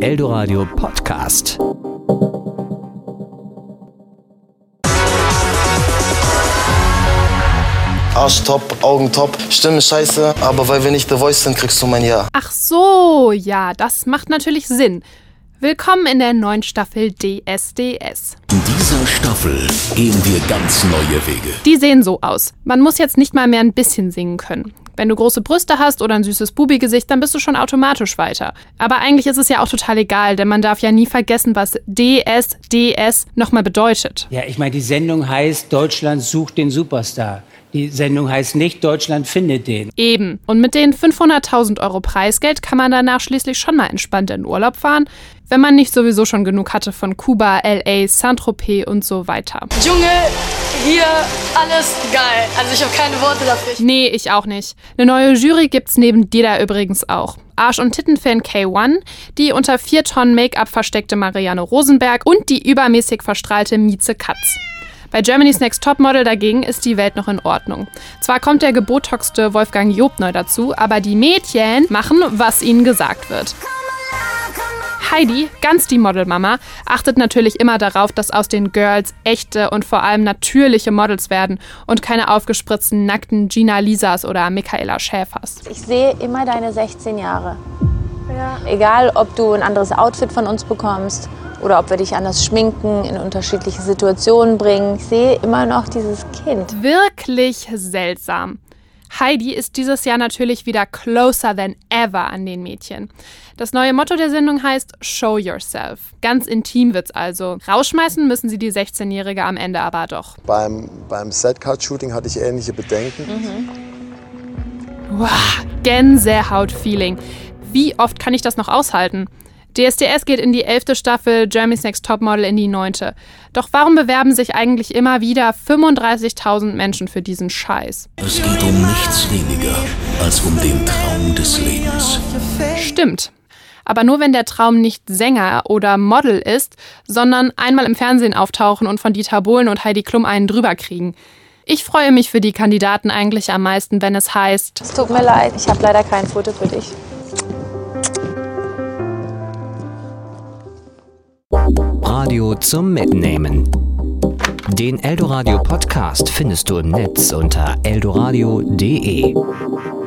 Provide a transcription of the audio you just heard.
Eldoradio Podcast. Arsch top, Augen top, Stimme scheiße, aber weil wir nicht The Voice sind, kriegst du mein Ja. Ach so, ja, das macht natürlich Sinn. Willkommen in der neuen Staffel DSDS. In dieser Staffel gehen wir ganz neue Wege. Die sehen so aus. Man muss jetzt nicht mal mehr ein bisschen singen können. Wenn du große Brüste hast oder ein süßes Bubi-Gesicht, dann bist du schon automatisch weiter. Aber eigentlich ist es ja auch total egal, denn man darf ja nie vergessen, was DSDS nochmal bedeutet. Ja, ich meine, die Sendung heißt Deutschland sucht den Superstar. Die Sendung heißt nicht Deutschland findet den. Eben. Und mit den 500.000 Euro Preisgeld kann man danach schließlich schon mal entspannt in Urlaub fahren, wenn man nicht sowieso schon genug hatte von Kuba, L.A., Saint-Tropez und so weiter. Junge, hier alles geil. Also ich habe keine Worte dafür. Nee, ich auch nicht. Eine neue Jury gibt's neben dir da übrigens auch. Arsch- und Tittenfan K1, die unter 4 Tonnen Make-up versteckte Marianne Rosenberg und die übermäßig verstrahlte Mieze Katz. Bei Germany's Next Topmodel dagegen ist die Welt noch in Ordnung. Zwar kommt der gebotoxte Wolfgang Job neu dazu, aber die Mädchen machen, was ihnen gesagt wird. Heidi, ganz die Modelmama, achtet natürlich immer darauf, dass aus den Girls echte und vor allem natürliche Models werden und keine aufgespritzten, nackten Gina Lisas oder Michaela Schäfers. Ich sehe immer deine 16 Jahre. Ja. Egal, ob du ein anderes Outfit von uns bekommst oder ob wir dich anders schminken, in unterschiedliche Situationen bringen. Ich sehe immer noch dieses Kind. Wirklich seltsam. Heidi ist dieses Jahr natürlich wieder closer than ever an den Mädchen. Das neue Motto der Sendung heißt Show Yourself. Ganz intim wird's also. Rausschmeißen müssen sie die 16-Jährige am Ende aber doch. Beim Setcard-Shooting hatte ich ähnliche Bedenken. Wow, Gänsehaut-Feeling. Wie oft kann ich das noch aushalten? DSDS geht in die 11. Staffel, Germany's Next Topmodel in die 9. Doch warum bewerben sich eigentlich immer wieder 35.000 Menschen für diesen Scheiß? Es geht um nichts weniger als um den Traum des Lebens. Stimmt. Aber nur wenn der Traum nicht Sänger oder Model ist, sondern einmal im Fernsehen auftauchen und von Dieter Bohlen und Heidi Klum einen drüber kriegen. Ich freue mich für die Kandidaten eigentlich am meisten, wenn es heißt: Es tut mir leid, ich habe leider kein Foto für dich. Radio zum Mitnehmen. Den Eldoradio Podcast findest du im Netz unter eldoradio.de.